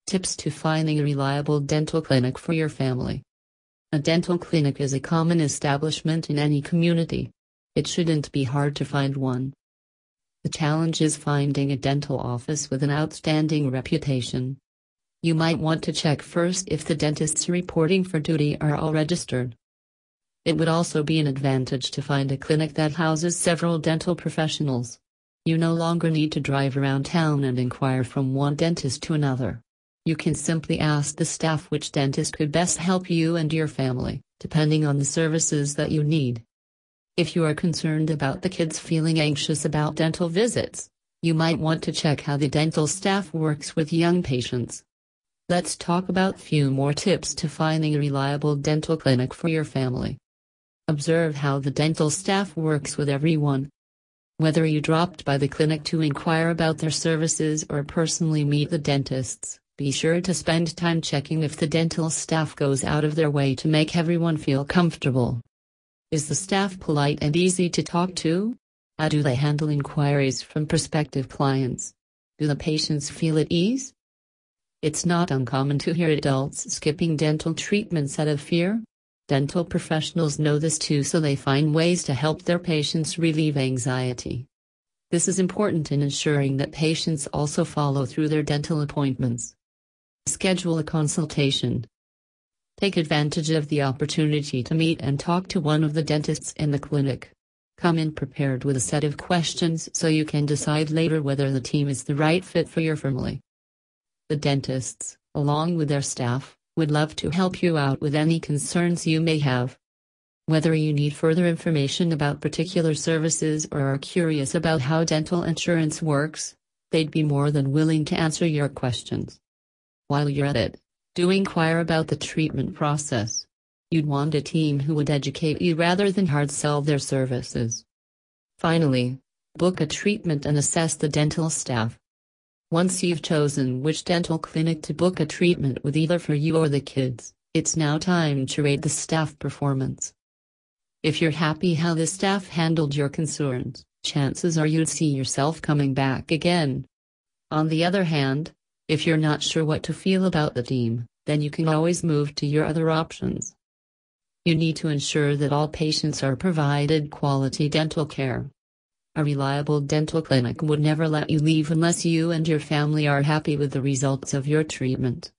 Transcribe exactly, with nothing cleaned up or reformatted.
Tips to finding a reliable dental clinic for your family. A dental clinic is a common establishment in any community. It shouldn't be hard to find one. The challenge is finding a dental office with an outstanding reputation. You might want to check first if the dentists reporting for duty are all registered. It would also be an advantage to find a clinic that houses several dental professionals. You no longer need to drive around town and inquire from one dentist to another. You can simply ask the staff which dentist could best help you and your family, depending on the services that you need. If you are concerned about the kids feeling anxious about dental visits, you might want to check how the dental staff works with young patients. Let's talk about a few more tips to finding a reliable dental clinic for your family. Observe how the dental staff works with everyone. Whether you dropped by the clinic to inquire about their services or personally meet the dentists, be sure to spend time checking if the dental staff goes out of their way to make everyone feel comfortable. Is the staff polite and easy to talk to? How do they handle inquiries from prospective clients? Do the patients feel at ease? It's not uncommon to hear adults skipping dental treatments out of fear. Dental professionals know this too, so they find ways to help their patients relieve anxiety. This is important in ensuring that patients also follow through their dental appointments. Schedule a consultation. Take advantage of the opportunity to meet and talk to one of the dentists in the clinic. Come in prepared with a set of questions so you can decide later whether the team is the right fit for your family. The dentists, along with their staff, would love to help you out with any concerns you may have. Whether you need further information about particular services or are curious about how dental insurance works, they'd be more than willing to answer your questions. While you're at it, do inquire about the treatment process. You'd want a team who would educate you rather than hard sell their services. Finally, book a treatment and assess the dental staff. Once you've chosen which dental clinic to book a treatment with either for you or the kids, it's now time to rate the staff performance. If you're happy how the staff handled your concerns, chances are you'd see yourself coming back again. On the other hand, if you're not sure what to feel about the team, then you can always move to your other options. You need to ensure that all patients are provided quality dental care. A reliable dental clinic would never let you leave unless you and your family are happy with the results of your treatment.